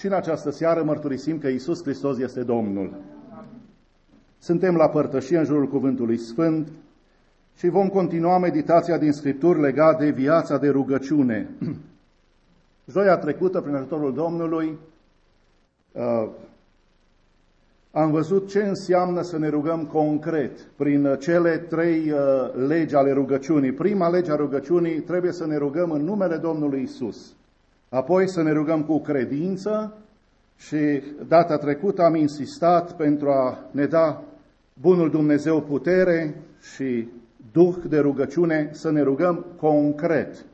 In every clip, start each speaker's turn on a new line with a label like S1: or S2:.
S1: Și în această seară mărturisim că Iisus Hristos este Domnul. Suntem la părtășie în jurul Cuvântului Sfânt și vom continua meditația din Scripturi legat de viața de rugăciune. Joia trecută, prin ajutorul Domnului, am văzut ce înseamnă să ne rugăm concret prin cele trei legi ale rugăciunii. Prima lege a rugăciunii, trebuie să ne rugăm în numele Domnului Iisus. Apoi să ne rugăm cu credință și data trecută am insistat pentru a ne da bunul Dumnezeu putere și duh de rugăciune să ne rugăm concret.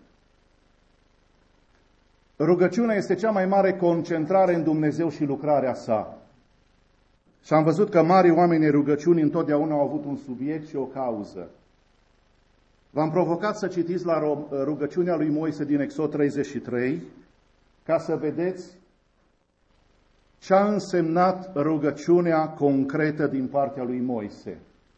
S1: Rugăciunea este cea mai mare concentrare în Dumnezeu și lucrarea sa. Și am văzut că mari oameni în rugăciuni întotdeauna au avut un subiect și o cauză. V-am provocat să citiți la rugăciunea lui Moise din Exod 33, ca să vedeți ce a însemnat rugăciunea concretă din partea lui Moise.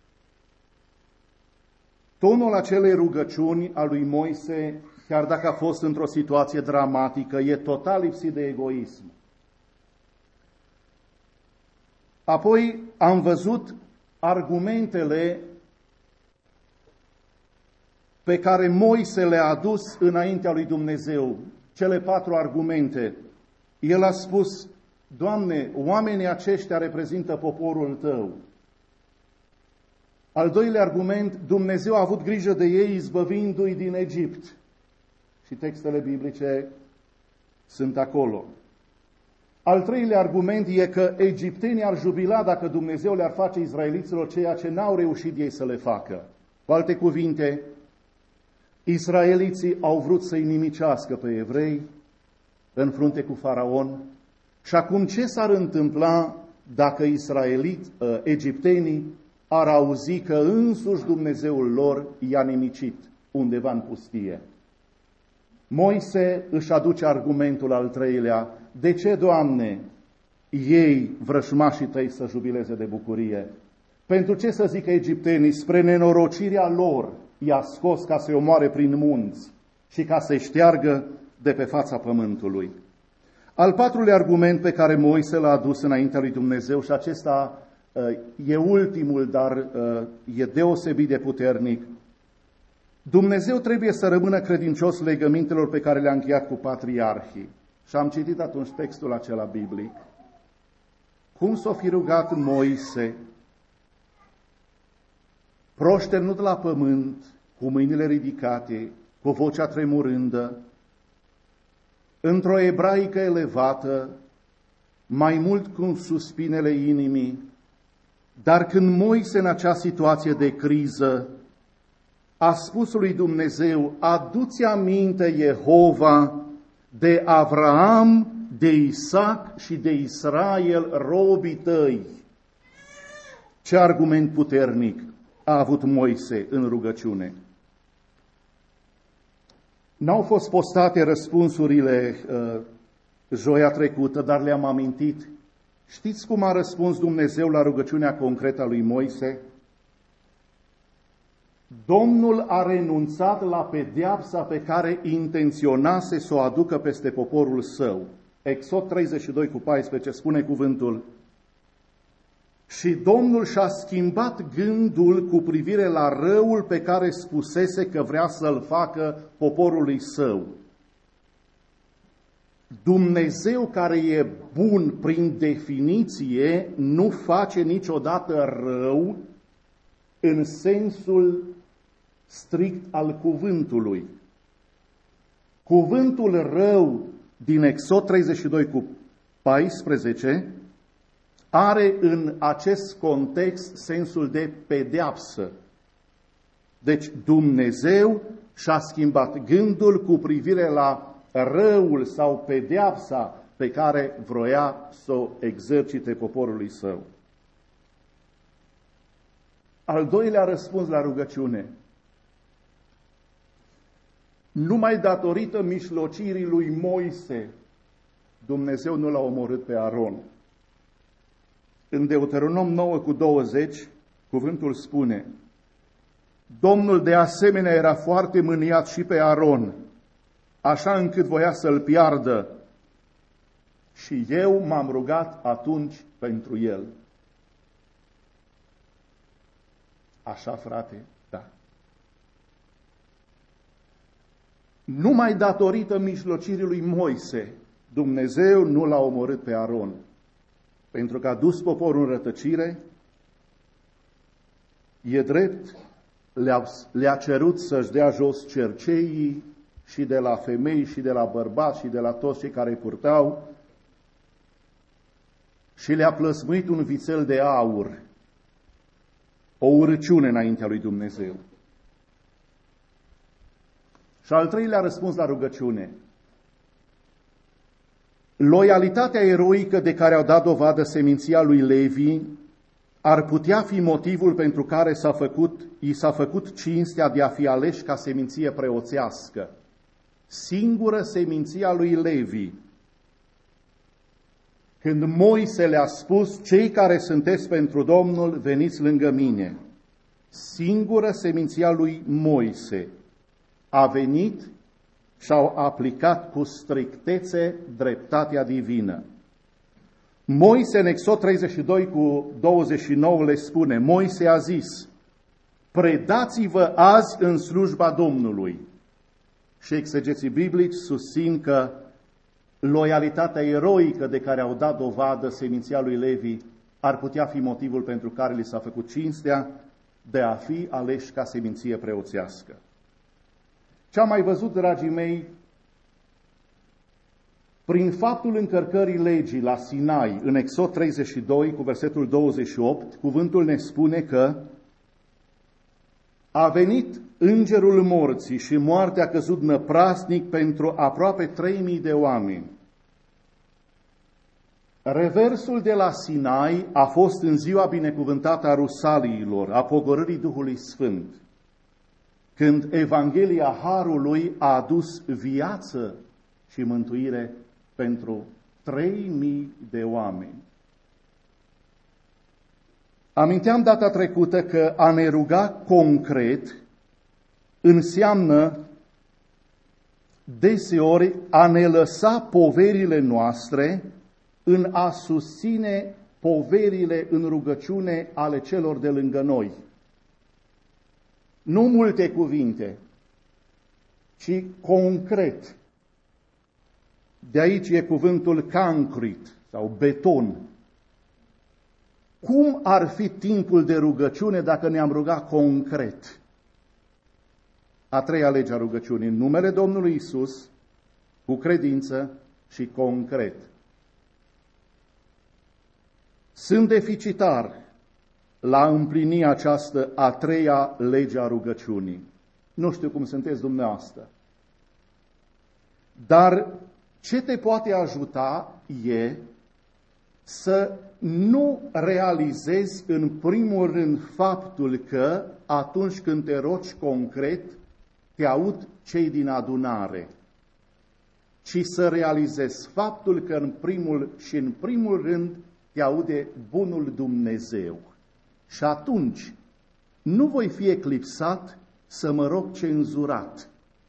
S1: Tonul acelei rugăciuni a lui Moise, chiar dacă a fost într-o situație dramatică, e total lipsit de egoism. Apoi am văzut argumentele pe care Moise le-a adus înaintea lui Dumnezeu. Cele 4 argumente. El a spus: Doamne, oamenii aceștia reprezintă poporul Tău. Al doilea argument, Dumnezeu a avut grijă de ei izbăvindu-i din Egipt. Și textele biblice sunt acolo. Al treilea argument e că egiptenii ar jubila dacă Dumnezeu le-ar face izraeliților ceea ce n-au reușit ei să le facă. Cu alte cuvinte, israeliții au vrut să-i nimicească pe evrei în frunte cu Faraon. Și acum ce s-ar întâmpla dacă egiptenii ar auzi că însuși Dumnezeul lor i-a nimicit undeva în pustie? Moise își aduce argumentul al treilea: de ce, Doamne, ei, vrășmașii Tăi, să jubileze de bucurie? Pentru ce să zică egiptenii, spre nenorocirea lor i-a scos ca să-i omoare prin munți și ca să-i șteargă de pe fața pământului? Al patrulea argument pe care Moise l-a adus înaintea lui Dumnezeu, și acesta e ultimul, dar e deosebit de puternic: Dumnezeu trebuie să rămână credincios legămintelor pe care le-a încheiat cu patriarhii. Și am citit atunci textul acela biblic. Cum s-o fi rugat Moise, proșternut la pământ, cu mâinile ridicate, cu vocea tremurândă, într-o ebraică elevată, mai mult cu suspinele inimii. Dar când Moise, în acea situație de criză, a spus lui Dumnezeu: adu-ți aminte, Jehova, de Avraam, de Isaac și de Israel, robii Tăi. Ce argument puternic a avut Moise în rugăciune! N-au fost postate răspunsurile joia trecută, dar le-am amintit. Știți cum a răspuns Dumnezeu la rugăciunea concretă a lui Moise? Domnul a renunțat la pedeapsa pe care intenționase să o aducă peste poporul său. Exod 32 cu 14 spune cuvântul: și Domnul și-a schimbat gândul cu privire la răul pe care spusese că vrea să-l facă poporului său. Dumnezeu, care e bun prin definiție, nu face niciodată rău în sensul strict al cuvântului. Cuvântul rău din Exod 32 cu 14 are în acest context sensul de pedeapsă. Deci Dumnezeu și-a schimbat gândul cu privire la răul sau pedeapsa pe care vroia să o exercite poporului său. Al doilea răspuns la rugăciune: numai datorită mișlocirii lui Moise, Dumnezeu nu l-a omorât pe Aron. În Deuteronom 9 cu 20, cuvântul spune: Domnul de asemenea era foarte mâniat și pe Aron, așa încât voia să-l piardă. și eu m-am rugat atunci pentru el. Așa, frate? Da. Numai datorită mijlocirii lui Moise, Dumnezeu nu l-a omorât pe Aron, pentru că a dus poporul în rătăcire. E drept, le-a cerut să-și dea jos cerceii și de la femei și de la bărbați și de la toți cei care îi purtau și le-a plăsmuit un vițel de aur, o urăciune înaintea lui Dumnezeu. Și al treilea răspuns la rugăciune: loialitatea eroică de care au dat dovadă seminția lui Levi ar putea fi motivul pentru care i s-a făcut cinstea de a fi aleși ca seminție preoțească. Singură seminția lui Levi. Când Moise le-a spus: cei care sunteți pentru Domnul, veniți lângă mine. Singură seminția lui Moise a venit și au aplicat cu strictețe dreptatea divină. Moise, în Exod 32 cu 29, le spune: Moise a zis: predați-vă azi în slujba Domnului. Și exegeții biblici susțin că loialitatea eroică de care au dat dovadă seminția lui Levi ar putea fi motivul pentru care li s-a făcut cinstea de a fi aleși ca seminție preoțească. Ce am mai văzut, dragii mei, prin faptul încărcării legii la Sinai, în Exod 32, cu versetul 28, cuvântul ne spune că a venit îngerul morții și moartea a căzut năprasnic pentru aproape 3000 de oameni. Reversul de la Sinai a fost în ziua binecuvântată a Rusaliilor, a pogorârii Duhului Sfânt, când Evanghelia Harului a adus viață și mântuire pentru 3000 de oameni. Aminteam data trecută că a ne ruga concret înseamnă deseori a ne lăsa poverile noastre în a susține poverile în rugăciune ale celor de lângă noi. Nu multe cuvinte, ci concret. De aici e cuvântul concrete sau beton. Cum ar fi timpul de rugăciune dacă ne-am rugat concret? A treia lege a rugăciunii: în numele Domnului Isus, cu credință și concret. Sunt deficitar la împlini această a treia lege a rugăciunii. Nu știu cum sunteți dumneavoastră. Dar ce te poate ajuta e să nu realizezi în primul rând faptul că atunci când te rogi concret, te aud cei din adunare, ci să realizezi faptul că în primul rând te aude bunul Dumnezeu. Și atunci nu voi fi eclipsat să mă rog cenzurat,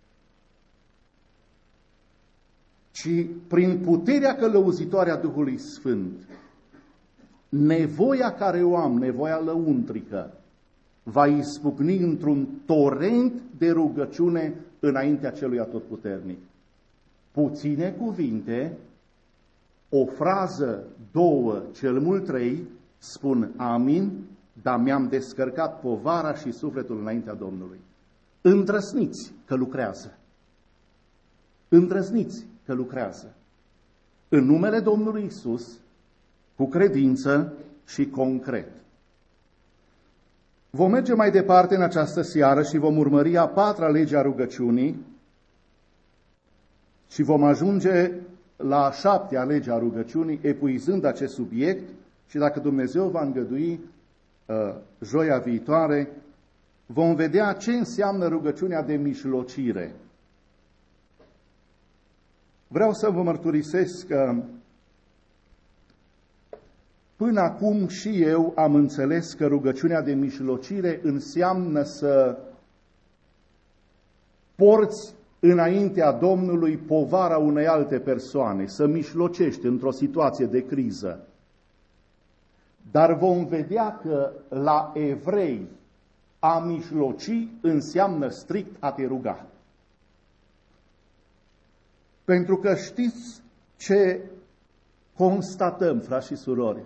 S1: ci prin puterea călăuzitoare a Duhului Sfânt, nevoia care o am, nevoia lăuntrică, va izbucni într-un torent de rugăciune înaintea celui atotputernic. Puține cuvinte, o frază, două, cel mult 3, spun amin, dar mi-am descărcat povara și sufletul înaintea Domnului. Îndrăzniți că lucrează. Îndrăzniți că lucrează. În numele Domnului Isus, cu credință și concret. Vom merge mai departe în această seară și vom urmări a patra lege a rugăciunii și vom ajunge la a șaptea lege a rugăciunii, epuizând acest subiect, și dacă Dumnezeu va îngădui, joia viitoare, vom vedea ce înseamnă rugăciunea de mijlocire. Vreau să vă mărturisesc că până acum și eu am înțeles că rugăciunea de mijlocire înseamnă să porți înaintea Domnului povara unei alte persoane, să mișlocești într-o situație de criză. Dar vom vedea că la evrei a mișloci înseamnă strict a te ruga. Pentru că știți ce constatăm, frați și surori?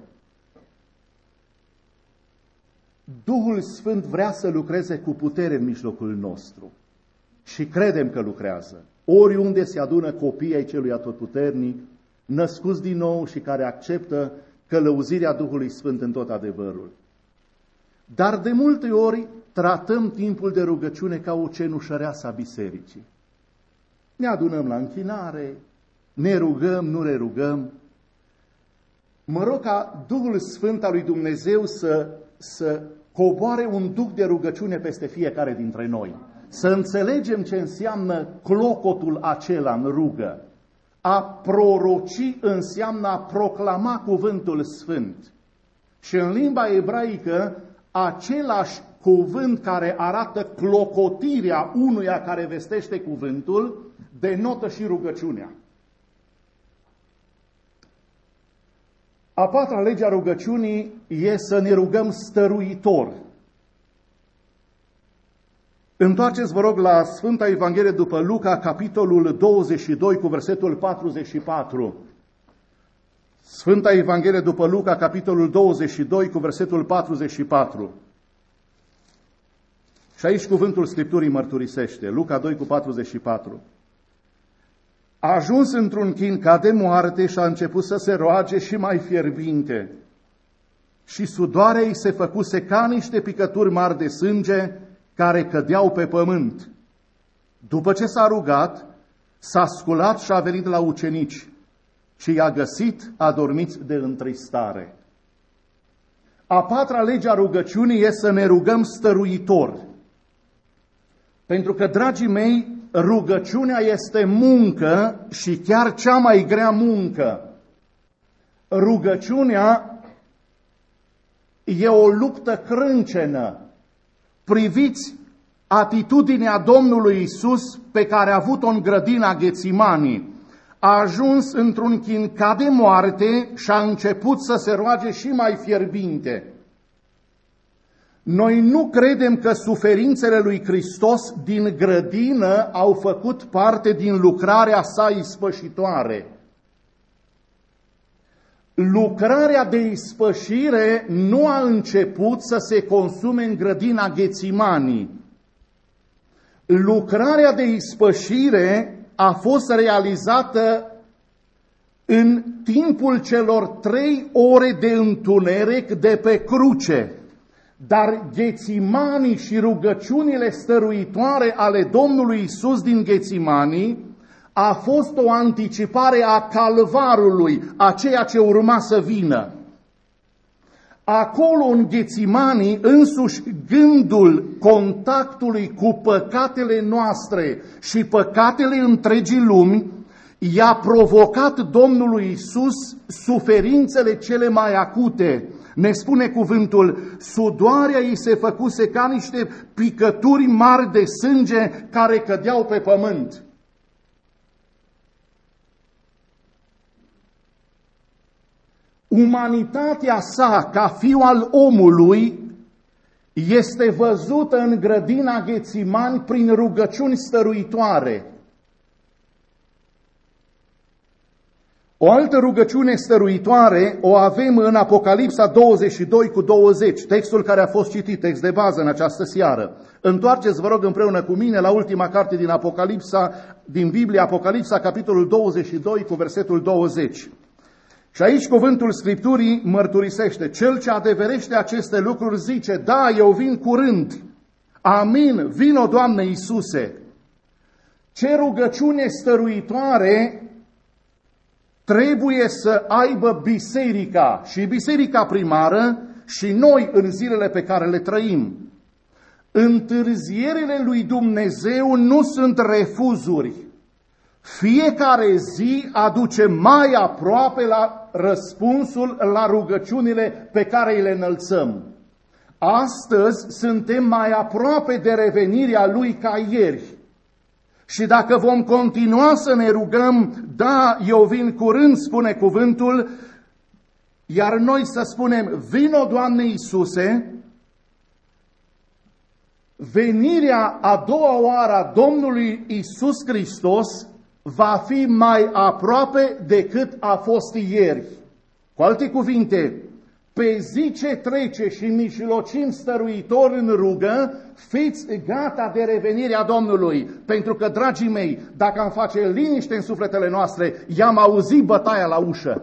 S1: Duhul Sfânt vrea să lucreze cu putere în mijlocul nostru și credem că lucrează. Oriunde se adună copiii ai Celui Atotputernic, născuți din nou și care acceptă călăuzirea Duhului Sfânt în tot adevărul. Dar de multe ori tratăm timpul de rugăciune ca o cenușăreasă a bisericii. Ne adunăm la închinare, ne rugăm, nu ne rugăm. Mă rog ca Duhul Sfânt al lui Dumnezeu să coboare un duc de rugăciune peste fiecare dintre noi. Să înțelegem ce înseamnă clocotul acela în rugă. A proroci înseamnă a proclama cuvântul sfânt. Și în limba ebraică, același cuvânt care arată clocotirea unuia care vestește cuvântul, denotă și rugăciunea. A patra lege a rugăciunii e să ne rugăm stăruitor. Întoarceți, vă rog, la Sfânta Evanghelie după Luca, capitolul 22, cu versetul 44. Sfânta Evanghelie după Luca, capitolul 22, cu versetul 44. Și aici cuvântul Scripturii mărturisește, Luca 2 cu 44. A ajuns într-un chin ca de moarte și a început să se roage și mai fierbinte. Și sudoarea ei se făcuse ca niște picături mari de sânge care cădeau pe pământ. După ce s-a rugat, s-a sculat și a venit la ucenici și i-a găsit adormiți de întristare. A patra lege a rugăciunii e să ne rugăm stăruitor. Pentru că, dragii mei, rugăciunea este muncă și chiar cea mai grea muncă. Rugăciunea e o luptă crâncenă. Priviți atitudinea Domnului Iisus pe care a avut-o în grădina Ghețimanii. A ajuns într-un chin ca de moarte și a început să se roage și mai fierbinte. Noi nu credem că suferințele lui Hristos din grădină au făcut parte din lucrarea sa ispășitoare. Lucrarea de ispășire nu a început să se consume în grădina Ghețimanii. Lucrarea de ispășire a fost realizată în timpul celor 3 ore de întuneric de pe cruce. Dar Ghețimanii și rugăciunile stăruitoare ale Domnului Iisus din Ghețimanii a fost o anticipare a calvarului, a ceea ce urma să vină. Acolo în Ghețimanii, însuși gândul contactului cu păcatele noastre și păcatele întregii lumi i-a provocat Domnului Iisus suferințele cele mai acute. Ne spune cuvântul, sudoarea ei se făcuse ca niște picături mari de sânge care cădeau pe pământ. Umanitatea sa, ca fiu al omului, este văzută în grădina Ghețimani prin rugăciuni stăruitoare. O altă rugăciune stăruitoare o avem în Apocalipsa 22 cu 20, textul care a fost citit, text de bază în această seară. Întoarceți, vă rog, împreună cu mine la ultima carte din Apocalipsa, din Biblie, Apocalipsa, capitolul 22 cu versetul 20. Și aici cuvântul Scripturii mărturisește, cel ce adeverește aceste lucruri zice, da, eu vin curând, amin, vino, Doamne Iisuse. Ce rugăciune stăruitoare trebuie să aibă biserica și biserica primară și noi în zilele pe care le trăim. Întârzierile lui Dumnezeu nu sunt refuzuri. Fiecare zi aduce mai aproape la răspunsul la rugăciunile pe care le înălțăm. Astăzi suntem mai aproape de revenirea Lui ca ieri. Și dacă vom continua să ne rugăm, da, eu vin curând, spune cuvântul, iar noi să spunem, vino, Doamne Iisuse, venirea a doua oară a Domnului Iisus Hristos va fi mai aproape decât a fost ieri. Cu alte cuvinte, pe zi ce trece și mijlocim stăruitor în rugă, fiți gata de revenirea Domnului. Pentru că, dragii mei, dacă am face liniște în sufletele noastre, i-am auzit bătaia la ușă.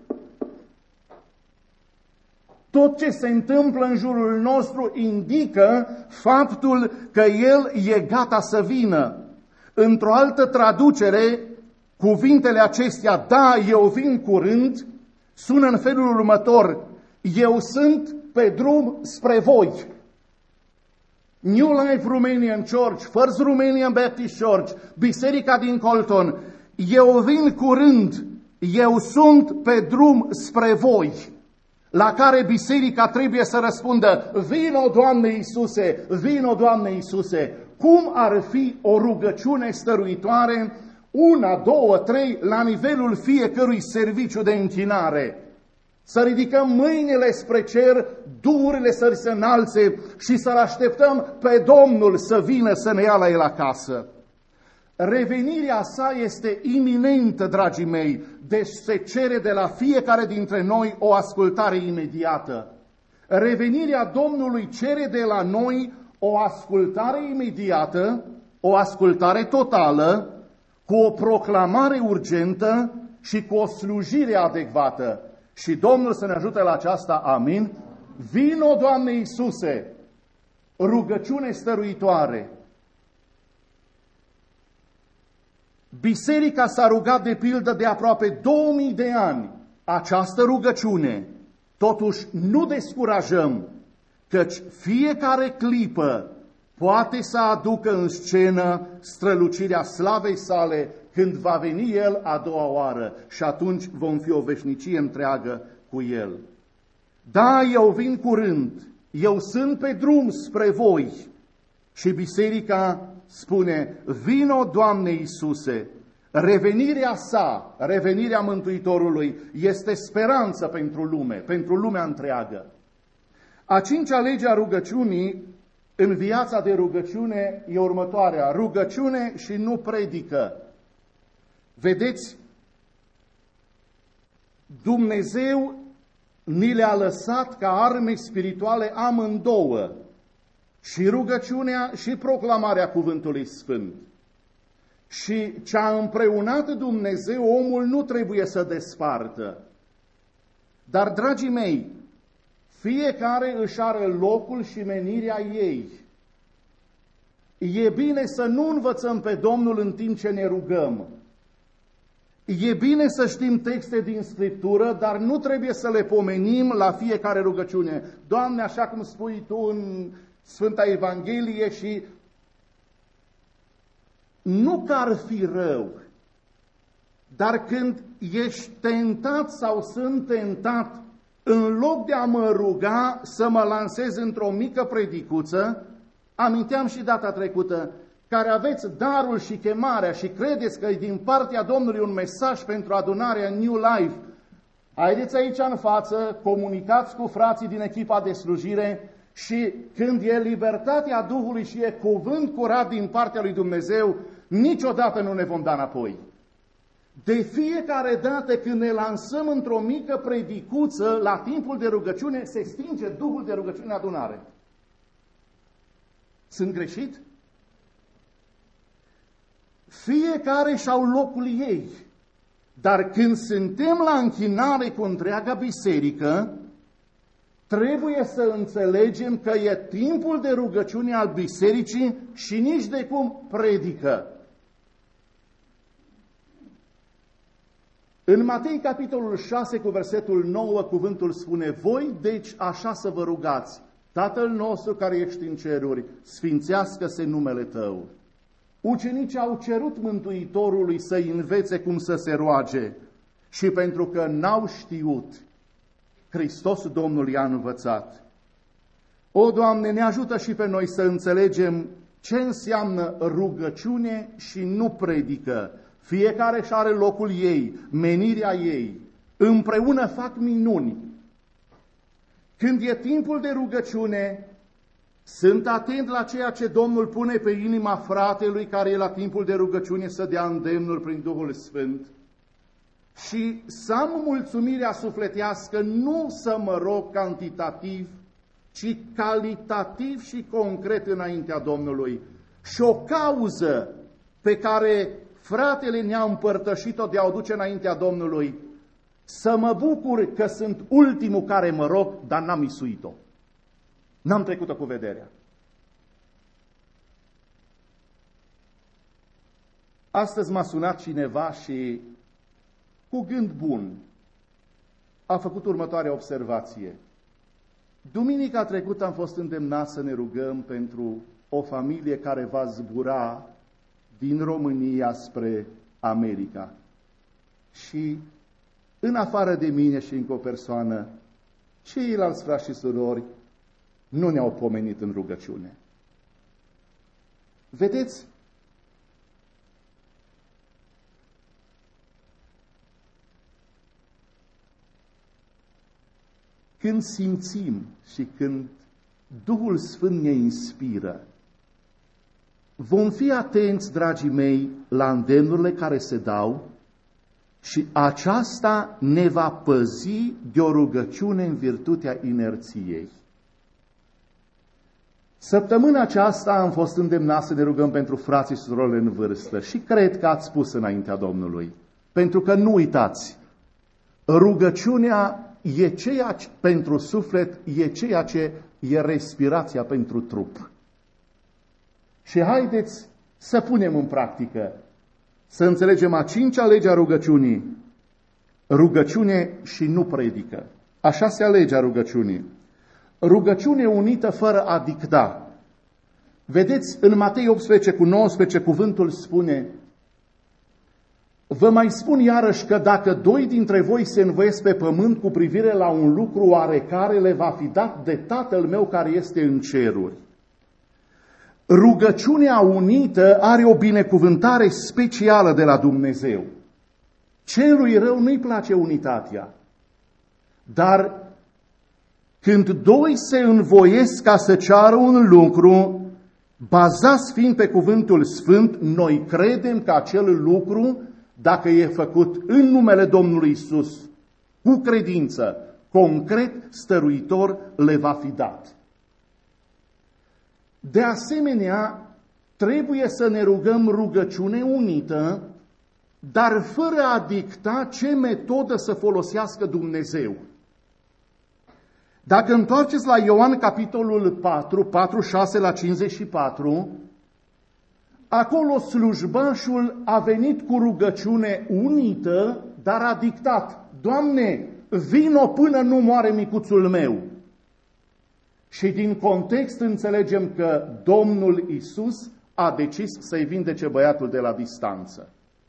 S1: Tot ce se întâmplă în jurul nostru indică faptul că El e gata să vină. Într-o altă traducere, cuvintele acestea, da, eu vin curând, sună în felul următor: eu sunt pe drum spre voi. New Life Romanian Church, First Romanian Baptist Church, Biserica din Colton, eu vin curând, eu sunt pe drum spre voi. La care biserica trebuie să răspundă: vino, Doamne Iisuse, vino, Doamne Iisuse. Cum ar fi o rugăciune stăruitoare, 1, 2, 3, la nivelul fiecărui serviciu de închinare? Să ridicăm mâinile spre cer, duhurile să se înalțe și să-L așteptăm pe Domnul să vină să ne ia la El acasă. Revenirea sa este iminentă, dragii mei, deci se cere de la fiecare dintre noi o ascultare imediată. Revenirea Domnului cere de la noi o ascultare imediată, o ascultare totală, cu o proclamare urgentă și cu o slujire adecvată. Și Domnul să ne ajute la aceasta, amin. Vino, Doamne Iisuse, rugăciune stăruitoare. Biserica s-a rugat de pildă de aproape 2000 de ani această rugăciune. Totuși nu descurajăm, căci fiecare clipă poate să aducă în scenă strălucirea slavei sale când va veni El a doua oară și atunci vom fi o veșnicie întreagă cu El. Da, eu vin curând, eu sunt pe drum spre voi. Și biserica spune: vino, Doamne Iisuse. Revenirea sa, revenirea Mântuitorului este speranță pentru lume, pentru lumea întreagă. A cincea lege a rugăciunii în viața de rugăciune e următoarea: rugăciune și nu predică. Vedeți, Dumnezeu ni le-a lăsat ca arme spirituale amândouă, și rugăciunea și proclamarea cuvântului sfânt. Și ce a împreunat Dumnezeu, omul nu trebuie să despartă. Dar, dragii mei, fiecare își are locul și menirea ei. E bine să nu învățăm pe Domnul în timp ce ne rugăm. E bine să știm texte din Scriptură, dar nu trebuie să le pomenim la fiecare rugăciune. Doamne, așa cum spui Tu în Sfânta Evanghelie, și nu că ar fi rău, dar când ești tentat sau sunt tentat, în loc de a mă ruga să mă lansez într-o mică predicuță, aminteam și data trecută, care aveți darul și chemarea și credeți că e din partea Domnului un mesaj pentru adunarea New Life, haideți aici în față, comunicați cu frații din echipa de slujire și când e libertatea Duhului și e cuvânt curat din partea lui Dumnezeu, niciodată nu ne vom da înapoi. De fiecare dată când ne lansăm într-o mică predicuță, la timpul de rugăciune, se stinge Duhul de rugăciune în adunare. Sunt greșit? Fiecare și-au locul ei. Dar când suntem la închinare cu întreaga biserică, trebuie să înțelegem că e timpul de rugăciune al bisericii și nici de cum predică. În Matei, capitolul 6, cu versetul 9, cuvântul spune: voi, deci, așa să vă rugați: Tatăl nostru care ești în ceruri, sfințească-se numele Tău. Ucenicii au cerut Mântuitorului să-i învețe cum să se roage și pentru că n-au știut, Hristos Domnul i-a învățat. O, Doamne, ne ajută și pe noi să înțelegem ce înseamnă rugăciune și nu predică. Fiecare își are locul ei, menirea ei. Împreună fac minuni. Când e timpul de rugăciune, sunt atent la ceea ce Domnul pune pe inima fratelui care e la timpul de rugăciune să dea îndemnul prin Duhul Sfânt. Și să am mulțumirea sufletească, nu să mă rog cantitativ, ci calitativ și concret înaintea Domnului. Și o cauză pe care fratele ne-a împărtășit-o de a o duce înaintea Domnului, să mă bucur că sunt ultimul care mă rog, dar n-am isuit-o. N-am trecut-o cu vederea. Astăzi m-a sunat cineva și, cu gând bun, a făcut următoarea observație. Duminica trecută am fost îndemnat să ne rugăm pentru o familie care va zbura din România spre America. Și, în afară de mine și încă o persoană, ceilalți frați și surori nu ne-au pomenit în rugăciune. Vedeți? Când simțim și când Duhul Sfânt ne inspiră, vom fi atenți, dragii mei, la îndemnurile care se dau și aceasta ne va păzi de o rugăciune în virtutea inerției. Săptămâna aceasta am fost îndemnat să ne rugăm pentru frații și surorile în vârstă și cred că ați spus înaintea Domnului. Pentru că nu uitați, rugăciunea e ceea ce, pentru suflet, e ceea ce e respirația pentru trup. Și haideți să punem în practică, să înțelegem a cincea lege a rugăciunii, rugăciune și nu predică. A șasea lege a rugăciunii, rugăciune unită fără a dicta. Vedeți, în Matei 18:19 cuvântul spune: vă mai spun iarăși că dacă doi dintre voi se învoiesc pe pământ cu privire la un lucru oarecare, le va fi dat de Tatăl meu care este în ceruri. Rugăciunea unită are o binecuvântare specială de la Dumnezeu. Celui rău nu-i place unitatea, dar când doi se învoiesc ca să ceară un lucru, bazați fiind pe cuvântul Sfânt, noi credem că acel lucru, dacă e făcut în numele Domnului Isus, cu credință, concret, stăruitor, le va fi dat. De asemenea, trebuie să ne rugăm rugăciune unită, dar fără a dicta ce metodă să folosească Dumnezeu. Dacă întoarceți la Ioan capitolul 4, 46-54, acolo slujbașul a venit cu rugăciune unită, dar a dictat: Doamne, vino până nu moare micuțul meu. Și din context înțelegem că Domnul Isus a decis să-i vindece băiatul de la distanță.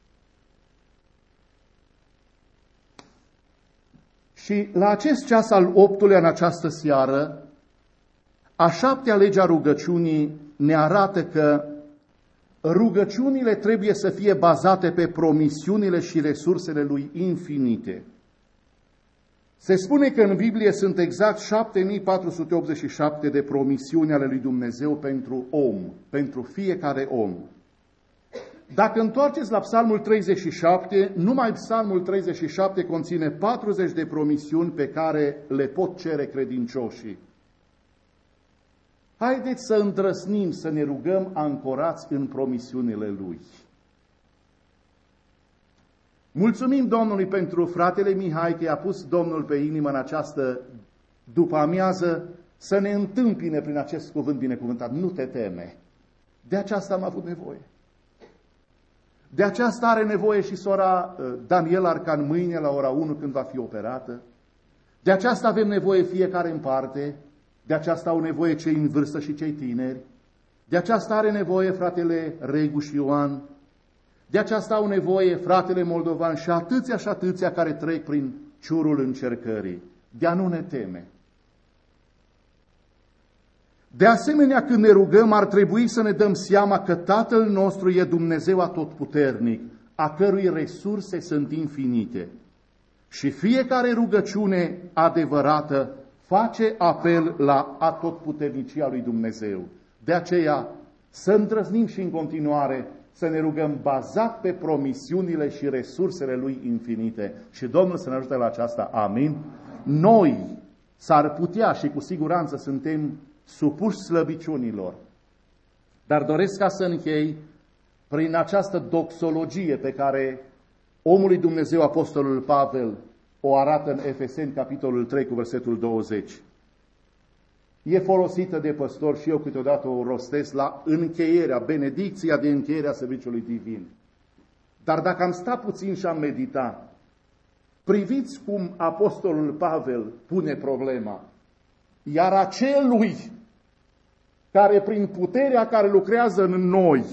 S1: Și la acest ceas al 8-lea în această seară, a 7-a lege a rugăciunii ne arată că rugăciunile trebuie să fie bazate pe promisiunile și resursele lui infinite. Se spune că în Biblie sunt exact 7487 de promisiuni ale lui Dumnezeu pentru om, pentru fiecare om. Dacă întoarceți la Psalmul 37, numai Psalmul 37 conține 40 de promisiuni pe care le pot cere credincioșii. Haideți să îndrăsnim să ne rugăm ancorați în promisiunile Lui. Mulțumim Domnului pentru fratele Mihai că i-a pus Domnul pe inimă în această după-amiază să ne întâmpine prin acest cuvânt binecuvântat. Nu te teme. De aceasta am avut nevoie. De aceasta are nevoie și sora Daniela Arcan mâine la ora 1 când va fi operată. De aceasta avem nevoie fiecare în parte. De aceasta au nevoie cei în vârstă și cei tineri. De aceasta are nevoie fratele Regu și Ioan. De aceasta au nevoie fratele moldovan și atâția care trec prin ciurul încercării. De a nu ne teme. De asemenea, când ne rugăm, ar trebui să ne dăm seama că Tatăl nostru e Dumnezeu atotputernic, a cărui resurse sunt infinite. Și fiecare rugăciune adevărată face apel la atotputernicia lui Dumnezeu. De aceea, să îndrăznim și în continuare să ne rugăm bazat pe promisiunile și resursele Lui infinite. Și Domnul să ne ajute la aceasta. Amin. Noi s-ar putea și cu siguranță suntem supuși slăbiciunilor. Dar doresc ca să închei prin această doxologie pe care omul lui Dumnezeu, Apostolul Pavel, o arată în Efeseni, capitolul 3, cu versetul 20. E folosită de păstor și eu câteodată o rostesc la încheierea, benedicția de încheiere a serviciului divin. Dar dacă am stat puțin și am meditat, priviți cum Apostolul Pavel pune problema. Iar acelui care prin puterea care lucrează în noi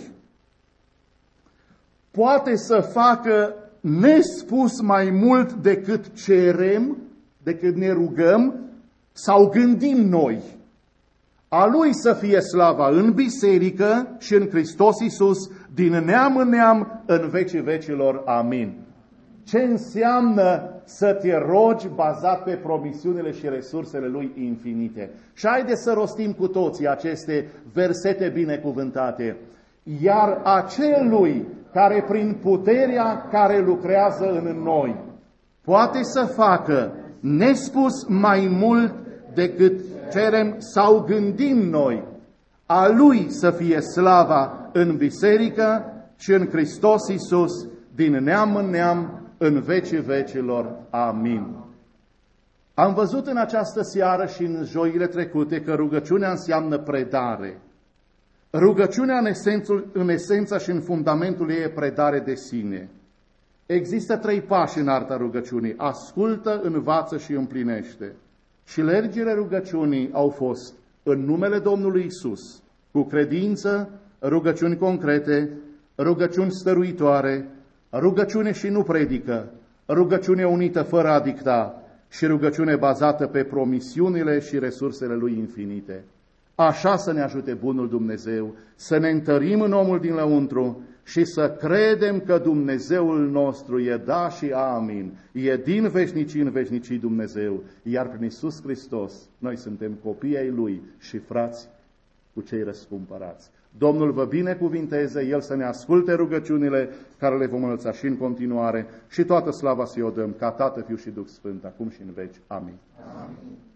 S1: poate să facă nespus mai mult decât cerem, decât ne rugăm sau gândim noi. A Lui să fie slava în biserică și în Hristos Iisus, din neam în neam, în vecii vecilor. Amin. Ce înseamnă să te rogi bazat pe promisiunile și resursele Lui infinite? Și haideți să rostim cu toții aceste versete binecuvântate. Iar acelui care prin puterea care lucrează în noi poate să facă nespus mai mult decât cerem sau gândim noi, a Lui să fie slava în biserică și în Hristos Iisus, din neam în neam, în vecii vecilor. Amin. Am văzut în această seară și în joile trecute că rugăciunea înseamnă predare. Rugăciunea în esența și în fundamentul ei e predare de sine. Există 3 pași în arta rugăciunii: ascultă, învață și împlinește. Și legile rugăciunii au fost în numele Domnului Isus, cu credință, rugăciuni concrete, rugăciuni stăruitoare, rugăciune și nu predică, rugăciune unită fără a dicta și rugăciune bazată pe promisiunile și resursele Lui infinite. Așa să ne ajute bunul Dumnezeu, să ne întărim în omul din lăuntru și să credem că Dumnezeul nostru e da și amin, e din veșnicii în veșnicii Dumnezeu, iar prin Iisus Hristos noi suntem copii ai Lui și frați cu cei răscumpărați. Domnul vă binecuvinteze, El să ne asculte rugăciunile care le vom înălța și în continuare și toată slava să-i o dăm ca Tată, Fiu și Duh Sfânt, acum și în veci. Amin. Amin.